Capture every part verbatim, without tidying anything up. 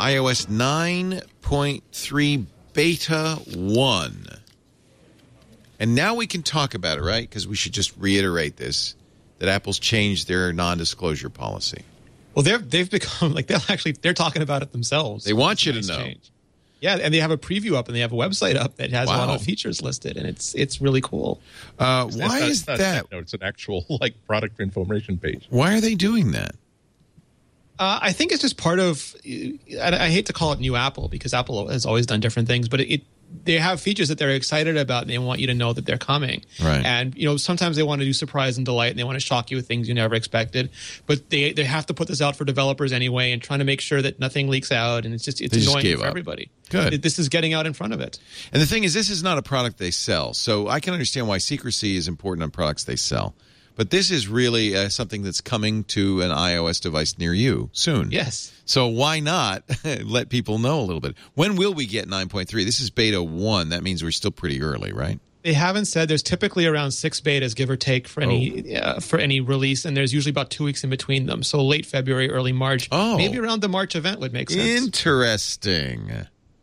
iOS nine point three Beta one. And now we can talk about it, right? Because we should just reiterate this, that Apple's changed their non-disclosure policy. Well, they've they've become like they'll actually they're talking about it themselves. They want you to nice know. Change. Yeah, and they have a preview up and they have a website up that has Wow. a lot of features listed, and it's it's really cool. Uh, It's why not- is it's not that? a note, it's an actual like product information page. Why are they doing that? Uh, I think it's just part of. I, I hate to call it new Apple because Apple has always done different things, but it, it they have features that they're excited about and they want you to know that they're coming. Right. And you know sometimes they want to do surprise and delight and they want to shock you with things you never expected, but they they have to put this out for developers anyway and trying to make sure that nothing leaks out, and it's just it's They just annoying gave for up. everybody. Good. This is getting out in front of it. And the thing is, this is not a product they sell, so I can understand why secrecy is important on products they sell. But this is really uh, something that's coming to an iOS device near you soon. Yes. So why not let people know a little bit? When will we get nine point three? This is beta one. That means we're still pretty early, right? They haven't said. There's typically around six betas, give or take, for any uh, for any release, and there's usually about two weeks in between them. So late February, early March, Oh. maybe around the March event would make sense. Interesting.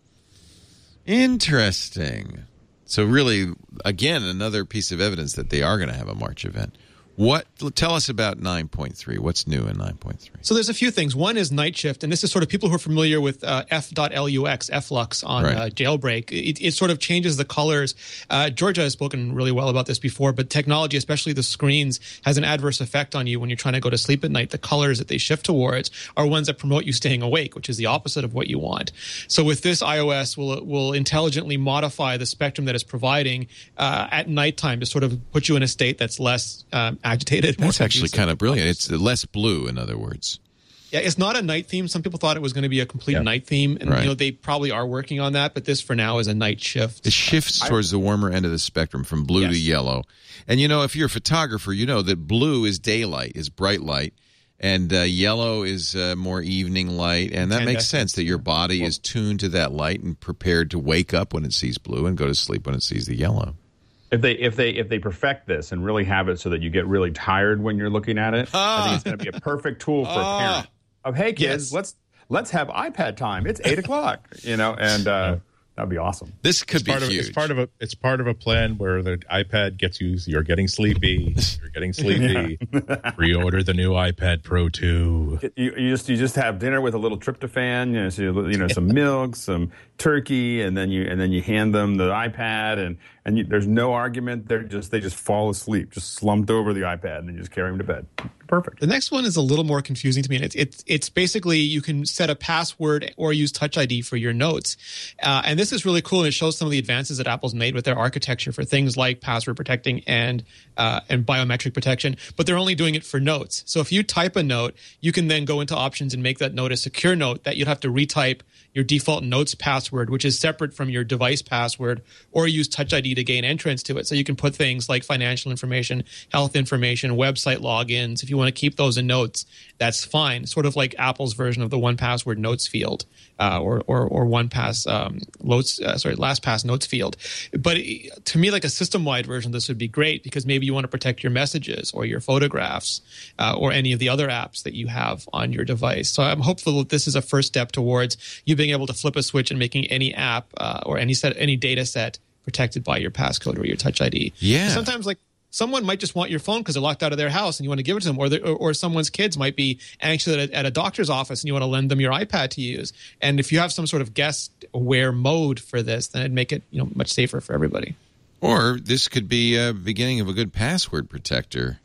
Interesting. So really, again, another piece of evidence that they are going to have a March event. What? Tell us about nine point three. What's new in nine point three? So there's a few things. One is Night Shift, and this is sort of people who are familiar with uh, F Lux, F Lux on Right. uh, Jailbreak. It, it sort of changes the colors. Uh, Georgia has spoken really well about this before, but technology, especially the screens, has an adverse effect on you when you're trying to go to sleep at night. The colors that they shift towards are ones that promote you staying awake, which is the opposite of what you want. So with this, iOS will will intelligently modify the spectrum that it's providing uh, at nighttime to sort of put you in a state that's less um, agitated. That's more actually conducive. kind of brilliant. It's less blue, in other words. Yeah, it's not a night theme. Some people thought it was going to be a complete Yeah. night theme, and Right. you know they probably are working on that. But this, for now, is a night shift. It shifts towards the warmer end of the spectrum from blue Yes. to yellow. And, you know, if you're a photographer, you know that blue is daylight, is bright light, and uh, yellow is uh, more evening light. And that makes sense that your body is tuned to that light and prepared to wake up when it sees blue and go to sleep when it sees the yellow. If they if they if they perfect this and really have it so that you get really tired when you're looking at it, I think it's going to be a perfect tool for a parent. Of hey kids, Yes. let's let's have iPad time. It's eight o'clock, you know, and uh, that'd be awesome. This could It's be part of huge. it's part of a it's part of a plan where the iPad gets you. You're getting sleepy. You're getting sleepy. Pre-order the new iPad Pro two. You, you just you just have dinner with a little tryptophan, you know, so you, you know, some milk, some turkey, and then you and then you hand them the iPad, and and you, there's no argument. They're just they just fall asleep, just slumped over the iPad, and then you just carry them to bed. Perfect. The next one is a little more confusing to me. And it's it's it's basically you can set a password or use Touch I D for your notes, uh, and this is really cool. And it shows some of the advances that Apple's made with their architecture for things like password protecting and uh, and biometric protection. But they're only doing it for notes. So if you type a note, you can then go into options and make that note a secure note that you'd have to retype your default notes password, which is separate from your device password, or use Touch I D to gain entrance to it. So you can put things like financial information, health information, website logins. If you want to keep those in notes, that's fine. Sort of like Apple's version of the one password notes field, uh, or or or one pass um, notes, uh, sorry, last pass notes field. But it, to me, like a system wide version of this would be great because maybe you want to protect your messages or your photographs uh, or any of the other apps that you have on your device. So I'm hopeful that this is a first step towards you being able to flip a switch and making any app uh, or any set any data set protected by your passcode or your Touch I D. Yeah. And sometimes like someone might just want your phone because they're locked out of their house and you want to give it to them, or, the, or, or someone's kids might be anxious at a, at a doctor's office and you want to lend them your iPad to use. And if you have some sort of guest aware mode for this, then it'd make it you know much safer for everybody. Or this could be a beginning of a good password protector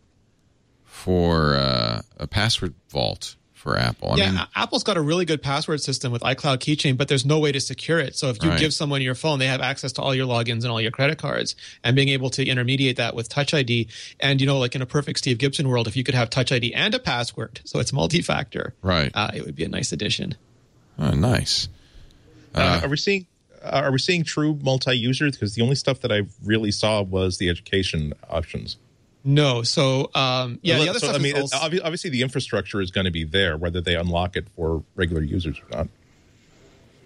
for uh, a password vault for Apple. I yeah, mean, A- Apple's got a really good password system with iCloud Keychain, but there's no way to secure it. So if you Right. give someone your phone, they have access to all your logins and all your credit cards, and being able to intermediate that with Touch I D. And, you know, like in a perfect Steve Gibson world, if you could have Touch I D and a password, so it's multi-factor, Right. uh, it would be a nice addition. oh, nice. Uh, are we seeing uh, are we seeing true multi-users? Because the only stuff that I really saw was the education options. No, so um, yeah, the other so, stuff I mean, is also, obvi- obviously the infrastructure is going to be there, whether they unlock it for regular users or not.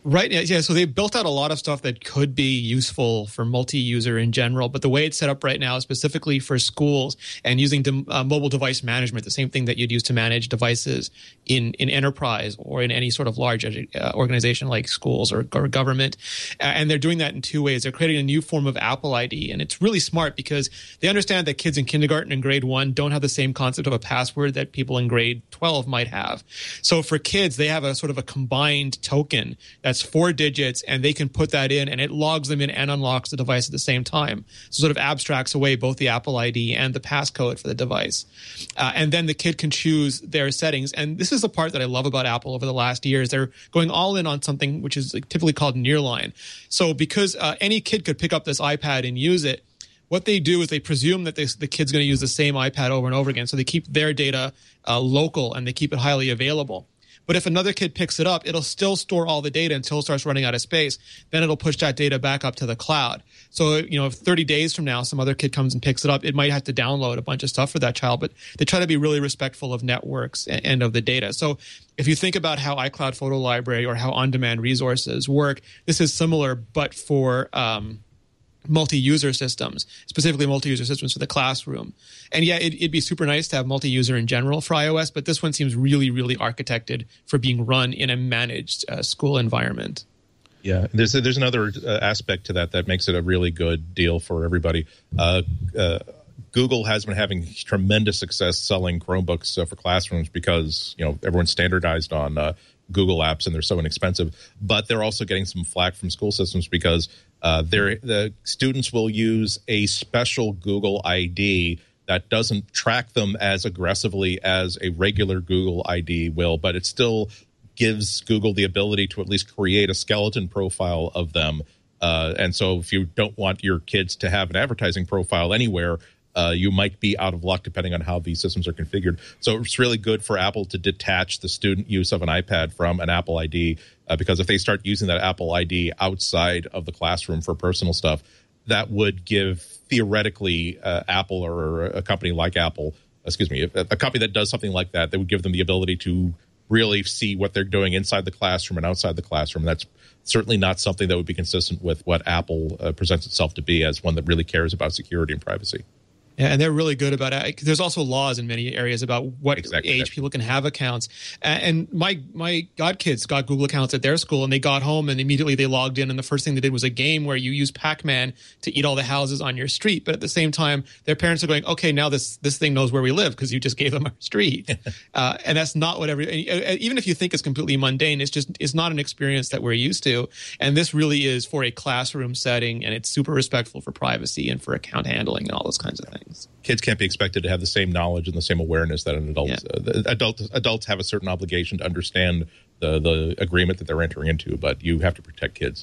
Right. Yeah. So they built out a lot of stuff that could be useful for multi-user in general. But the way it's set up right now is specifically for schools and using de- uh, mobile device management, the same thing that you'd use to manage devices in, in enterprise or in any sort of large uh, organization like schools or, or government. Uh, and they're doing that in two ways. They're creating a new form of Apple I D. And it's really smart because they understand that kids in kindergarten and grade one don't have the same concept of a password that people in grade twelve might have. So for kids, they have a sort of a combined token that's four digits, and they can put that in, and it logs them in and unlocks the device at the same time. So sort of abstracts away both the Apple I D and the passcode for the device. Uh, and then the kid can choose their settings. And this is the part that I love about Apple over the last years. They're going all in on something which is typically called nearline. So because uh, any kid could pick up this iPad and use it, what they do is they presume that this, the kid's going to use the same iPad over and over again. So they keep their data uh, local, and they keep it highly available. But if another kid picks it up, it'll still store all the data until it starts running out of space. Then it'll push that data back up to the cloud. So, you know, if thirty days from now, some other kid comes and picks it up, it might have to download a bunch of stuff for that child. But they try to be really respectful of networks and of the data. So if you think about how iCloud Photo Library or how on-demand resources work, this is similar, but for um, multi-user systems, specifically multi-user systems for the classroom. And yeah, it, it'd be super nice to have multi-user in general for iOS, but this one seems really, really architected for being run in a managed uh, school environment. Yeah, there's there's another uh, aspect to that that makes it a really good deal for everybody. Uh, uh, Google has been having tremendous success selling Chromebooks uh, for classrooms because, you know, everyone's standardized on uh, Google apps and they're so inexpensive. But they're also getting some flack from school systems because uh, they're, the students will use a special Google I D that doesn't track them as aggressively as a regular Google I D will, but it still gives Google the ability to at least create a skeleton profile of them. Uh, and so if you don't want your kids to have an advertising profile anywhere, uh, you might be out of luck depending on how these systems are configured. So it's really good for Apple to detach the student use of an iPad from an Apple I D, uh, because if they start using that Apple I D outside of the classroom for personal stuff, that would give theoretically uh, Apple or a company like Apple, excuse me, a, a company that does something like that, that would give them the ability to really see what they're doing inside the classroom and outside the classroom. That's certainly not something that would be consistent with what Apple uh, presents itself to be as one that really cares about security and privacy. Yeah, and they're really good about it. There's also laws in many areas about what exactly. age people can have accounts. And my my godkids got Google accounts at their school, and they got home and immediately they logged in. And the first thing they did was a game where you use Pac-Man to eat all the houses on your street. But at the same time, their parents are going, "Okay, now this this thing knows where we live because you just gave them our street." uh, and that's not what every. Even if you think it's completely mundane, it's just it's not an experience that we're used to. And this really is for a classroom setting, and it's super respectful for privacy and for account handling and all those kinds of things. Kids can't be expected to have the same knowledge and the same awareness that an adult. Yeah. Uh, adult adults have a certain obligation to understand the the agreement that they're entering into, but you have to protect kids.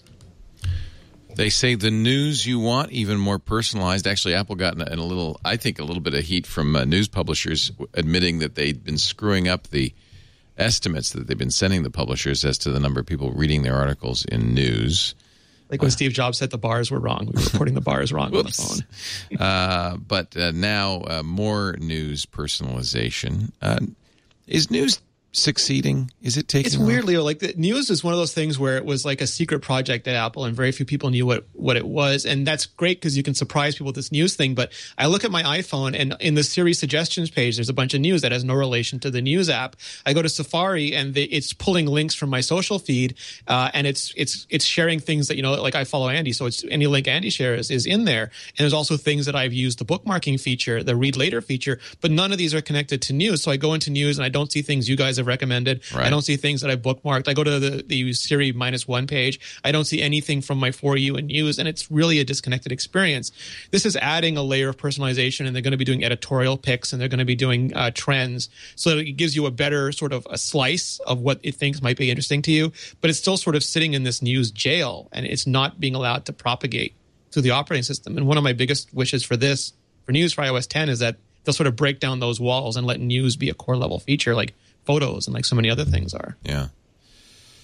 They say the news you want, even more personalized. Actually, Apple got in a, in a little, I think, a little bit of heat from uh, news publishers admitting that they'd been screwing up the estimates that they've been sending the publishers as to the number of people reading their articles in news. Like when uh, Steve Jobs said the bars were wrong. We were reporting the bars wrong on the phone. uh, but uh, now uh, more news personalization. Uh, is news succeeding? Is it taking It's off? weird, Leo. Like the news is one of those things where it was like a secret project at Apple and very few people knew what, what it was. And that's great because you can surprise people with this news thing. But I look at my iPhone and in the Siri suggestions page, there's a bunch of news that has no relation to the news app. I go to Safari and they, it's pulling links from my social feed uh, and it's it's it's sharing things that, you know, like I follow Andy. So it's any link Andy shares is in there. And there's also things that I've used the bookmarking feature, the read later feature, but none of these are connected to news. So I go into news and I don't see things you guys have recommended. Right. I don't see things that I bookmarked. I go to the, the Siri minus one page. I don't see anything from my For You and News, and it's really a disconnected experience. This is adding a layer of personalization, and they're going to be doing editorial picks, and they're going to be doing uh, trends, so that it gives you a better sort of a slice of what it thinks might be interesting to you, but it's still sort of sitting in this news jail, and it's not being allowed to propagate through the operating system. And one of my biggest wishes for this, for News for iOS ten, is that they'll sort of break down those walls and let news be a core level feature, like photos and like so many other things are. Yeah.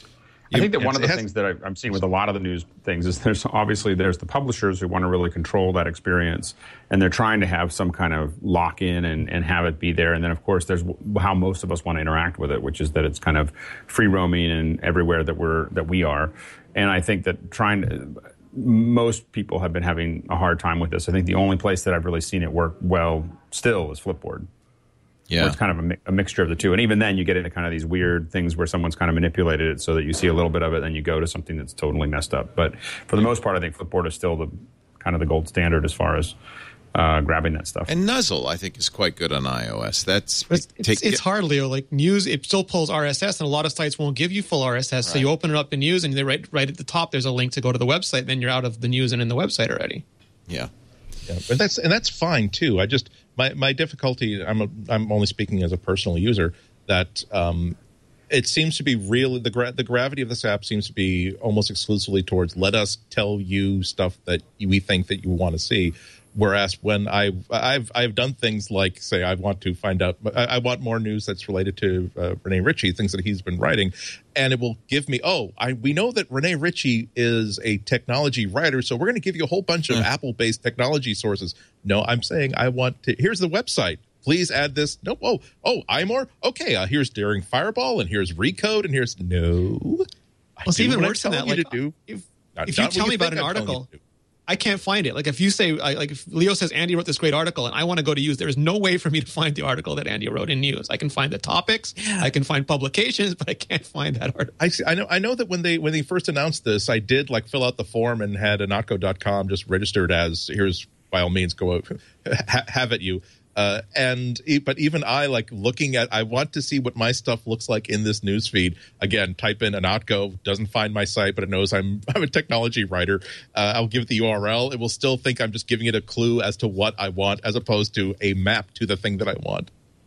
I think that one of the has, things that I, I'm seeing with a lot of the news things is there's obviously there's the publishers who want to really control that experience, and they're trying to have some kind of lock in and, and have it be there. And then, of course, there's how most of us want to interact with it, which is that it's kind of free roaming and everywhere that we're that we are. And I think that trying to, most people have been having a hard time with this. I think the only place that I've really seen it work well still is Flipboard. Yeah. Where it's kind of a, mi- a mixture of the two. And even then you get into kind of these weird things where someone's kind of manipulated it so that you see a little bit of it and then you go to something that's totally messed up. But for the most part, I think Flipboard is still the kind of the gold standard as far as uh, grabbing that stuff. And Nuzzle, I think, is quite good on iOS. That's It's, take, it's hard, Leo. Like News, it still pulls R S S, and a lot of sites won't give you full R S S. Right. So you open it up in News, and they right, right at the top, there's a link to go to the website. Then you're out of the News and in the website already. Yeah. Yeah, but that's and that's fine too. I just my, my difficulty. I'm a, I'm only speaking as a personal user. That um, it seems to be really the gra- the gravity of this app seems to be almost exclusively towards let us tell you stuff that we think that you want to see. Whereas when I I've I've done things like say I want to find out I, I want more news that's related to uh, Rene Ritchie, things that he's been writing, and it will give me oh I we know that Rene Ritchie is a technology writer, so we're going to give you a whole bunch of mm. Apple-based technology sources. No, I'm saying I want to. Here's the website. Please add this. No, oh oh iMore. Okay, uh, here's Daring Fireball, and here's Recode, and here's no. Well, it's even worse than that. Like, do. if, not, if you tell me about an article. I can't find it. Like if you say, like if Leo says Andy wrote this great article and I want to go to News, there is no way for me to find the article that Andy wrote in News. I can find the topics, yeah. I can find publications, but I can't find that article. I, see, I know. I know that when they when they first announced this, I did like fill out the form and had anotco dot com just registered as here's by all means go out, ha, have at you. Uh, and but even I like looking at I want to see what my stuff looks like in this news feed. Again, type in Anotco, doesn't find my site, but it knows I'm I'm a technology writer. Uh, I'll give it the U R L. It will still think I'm just giving it a clue as to what I want, as opposed to a map to the thing that I want.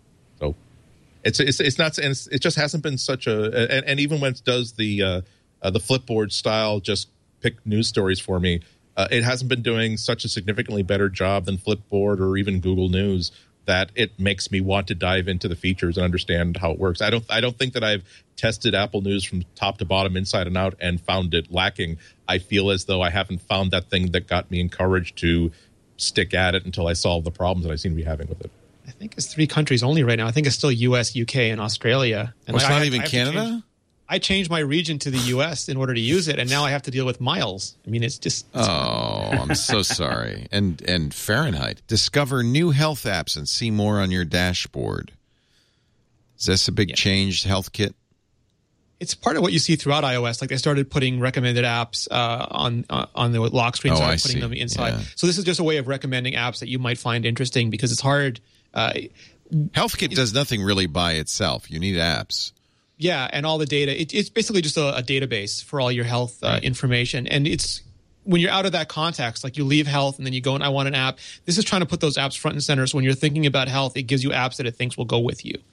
So it's it's it's not and it's, it just hasn't been such a and, and even when it does the uh, uh, the Flipboard style, just pick news stories for me. Uh, it hasn't been doing such a significantly better job than Flipboard or even Google News that it makes me want to dive into the features and understand how it works. I don't I don't think that I've tested Apple News from top to bottom, inside and out, and found it lacking. I feel as though I haven't found that thing that got me encouraged to stick at it until I solve the problems that I seem to be having with it. I think it's three countries only right now. I think it's still U S, U K, and Australia. And well, it's like, not I, even I Canada? I changed my region to the U S in order to use it, and now I have to deal with miles. I mean, it's just... It's oh, I'm so sorry. And and Fahrenheit. Discover new health apps and see more on your dashboard. Is this a big yeah. change, HealthKit? It's part of what you see throughout iOS. Like they started putting recommended apps uh, on uh, on the lock screen, oh, started I putting see. them inside. Yeah. So this is just a way of recommending apps that you might find interesting because it's hard. Uh, HealthKit does nothing really by itself. You need apps. Yeah, and all the data. It, it's basically just a, a database for all your health uh, right. information. And it's when you're out of that context, like you leave health and then you go and I want an app. This is trying to put those apps front and center. So when you're thinking about health, it gives you apps that it thinks will go with you.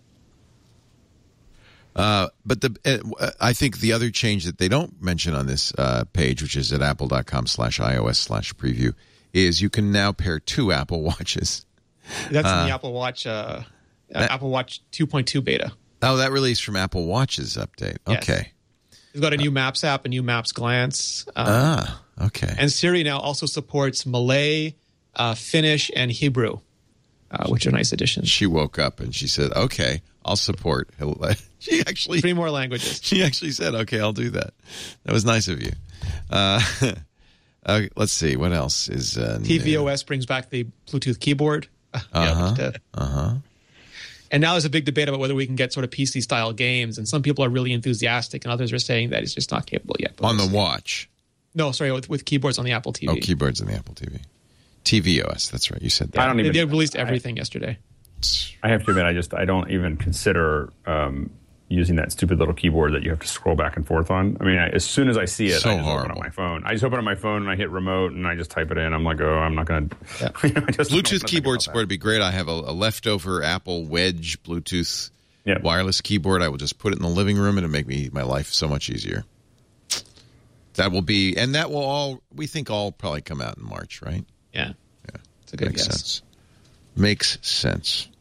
Uh, but the uh, I think the other change that they don't mention on this uh, page, which is at apple.com slash iOS slash preview, is you can now pair two Apple Watches. That's uh, in the Apple Watch, uh, that, Apple Watch two point two beta. Oh, that released from Apple Watch's update. Okay. Yes. It's got a new Maps app, a new Maps Glance. Um, ah, okay. And Siri now also supports Malay, uh, Finnish, and Hebrew, uh, which are nice additions. She woke up and she said, okay, I'll support. She actually... Three more languages. She actually said, okay, I'll do that. That was nice of you. Uh, uh, let's see. What else is uh, T V O S brings back the Bluetooth keyboard. Uh-huh. Yeah, uh-huh. And now there's a big debate about whether we can get sort of P C-style games, and some people are really enthusiastic, and others are saying that it's just not capable yet. On the watch? No, sorry, with, with keyboards on the Apple T V. Oh, keyboards on the Apple T V. T V O S, that's right. You said that. I don't even. They, they released everything I, yesterday. I have to admit, I just I don't even consider um, using that stupid little keyboard that you have to scroll back and forth on. I mean, I, as soon as I see it, so I just horrible. open up my phone. I just open up my phone and I hit remote and I just type it in. I'm like, oh, I'm not going to. Yeah. Bluetooth keyboard support would be great. I have a, a leftover Apple Wedge Bluetooth yeah. wireless keyboard. I will just put it in the living room and it'll make me my life so much easier. That will be, and that will all, we think all probably come out in March, right? Yeah. Yeah. It's a good Makes guess. sense. Makes sense.